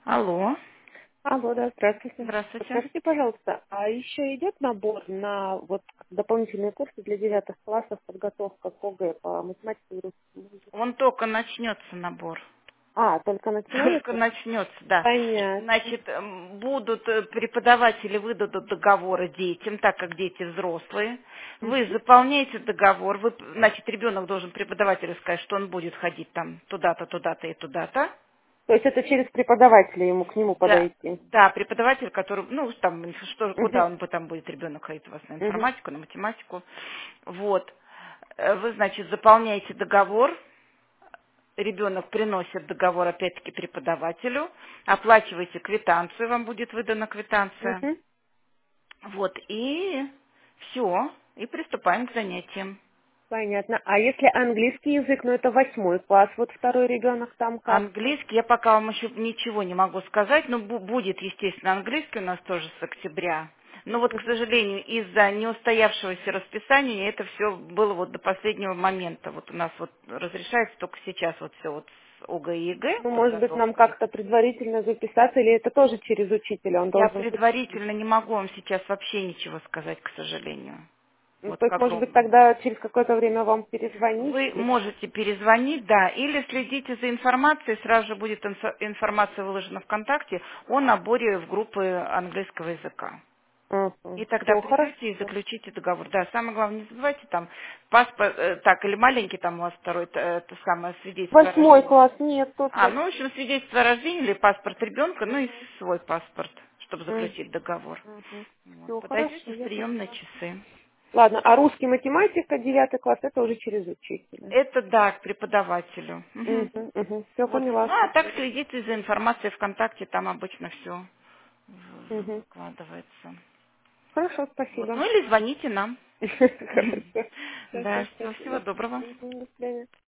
Алло, Алло, да, здравствуйте. здравствуйте. Подскажите, пожалуйста, а еще идет набор на вот дополнительные курсы для 9 классов, подготовка к ОГЭ по математике и русскому языку? Он только начнется набор. А, только Только начинается? начнется, да. Понятно. Значит, будут преподаватели выдадут договоры детям, так как дети взрослые. Вы Мгм. заполняете договор, значит, ребенок должен преподавателю сказать, что он будет ходить там туда-то, туда-то и туда-то. То есть это через преподавателя ему к нему Да, подойти? да, преподаватель, который, ну, там, что, Мгм. куда он там будет ребенок ходить у вас, на Мгм. информатику, на математику. Вот. Вы, значит, заполняете договор, ребенок приносит договор опять-таки преподавателю, оплачиваете квитанцию, вам будет выдана квитанция. Мгм. Вот, и все, и приступаем к занятиям. Понятно. А если английский язык, ну это 8 класс, вот второй ребенок там как? Английский, я пока вам еще ничего не могу сказать, но будет, естественно, английский у нас тоже с октября. Но вот, к Мгм. сожалению, из-за неустоявшегося расписания это все было вот до последнего момента. Вот у нас вот разрешается только сейчас вот все вот с ОГЭ и ЕГЭ Ну, может быть, нам подготовкой. как-то предварительно записаться, или это тоже через учителя, он Я должен предварительно не могу вам сейчас вообще ничего сказать, к сожалению. Ну, Вот то к есть, может быть, огромному. тогда через какое-то время вам перезвонить Вы или как? можете перезвонить, да, или следите за информацией, сразу же будет информация выложена ВКонтакте о наборе в группы английского языка. И тогда Все, хорошо. придете и заключите договор. Да, самое главное, не забывайте там паспорт, так, или маленький там у вас второй, это самое свидетельство о Восьмой рождении. класс, нет, тут А, вот. ну, в общем, свидетельство о рождении или паспорт ребенка, ну и Угу. свой паспорт, чтобы заключить договор. Вот. Все, Подойдете хорошо, в я приемные поняла. часы. Ладно, а русский математика, 9 класс, это уже через учителя. Это да, к преподавателю. Мгм. Угу. Все Вот. поняла, Ну, а так спасибо. следите за информацией ВКонтакте, там обычно все Угу. выкладывается. Хорошо, Вот. спасибо. Ну или звоните нам. Хорошо. Все, Да, все, всего спасибо. доброго. До свидания.